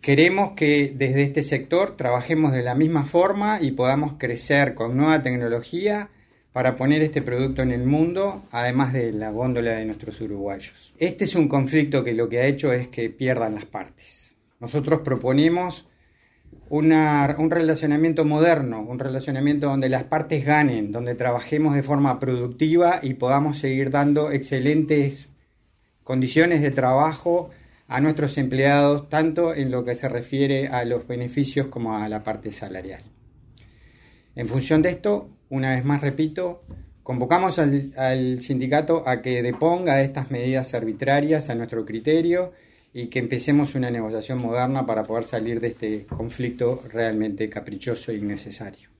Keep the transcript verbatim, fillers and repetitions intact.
Queremos que desde este sector trabajemos de la misma forma y podamos crecer con nueva tecnología para poner este producto en el mundo, además de la góndola de nuestros uruguayos. Este es un conflicto que lo que ha hecho es que pierdan las partes. Nosotros proponemos una, un relacionamiento moderno, un relacionamiento donde las partes ganen, donde trabajemos de forma productiva y podamos seguir dando excelentes condiciones de trabajo a nuestros empleados, tanto en lo que se refiere a los beneficios como a la parte salarial. En función de esto, una vez más repito, convocamos al, al sindicato a que deponga estas medidas arbitrarias a nuestro criterio y que empecemos una negociación moderna para poder salir de este conflicto realmente caprichoso e innecesario.